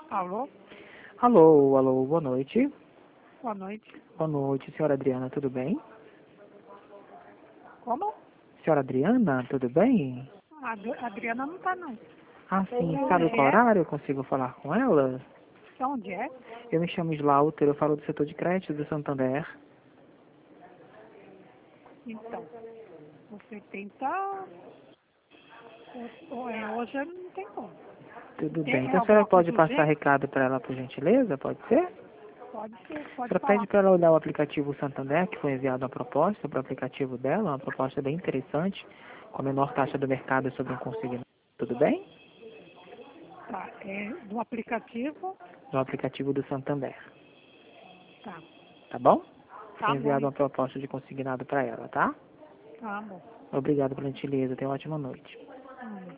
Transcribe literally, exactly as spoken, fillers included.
Alô? Alô, alô, boa noite. Boa noite. Boa noite, senhora Adriana, tudo bem? Como? Senhora Adriana, tudo bem? A Ad- a Adriana não tá, não. Ah, sim, De sabe onde qual é? horário eu consigo falar com ela? De onde é? Eu me chamo Slaughter, eu falo do setor de crédito do Santander. Então, você tenta... Ou é, hoje não tem como. Tudo É, bem, é então a senhora alguma pode coisa passar urgente? recado para ela, por gentileza, pode ser? A Pode ser, pode senhora pede falar. para ela olhar o aplicativo Santander, que foi enviado uma proposta para o aplicativo dela, uma proposta bem interessante, com a menor taxa do mercado sobre um consignado. Tudo bem? Tá, é do aplicativo? No aplicativo do Santander, Tá. tá bom? Tá Foi bom, enviado uma então. proposta de consignado para ela, tá? Tá bom. Obrigado pela gentileza. Tenha uma ótima noite. Hum.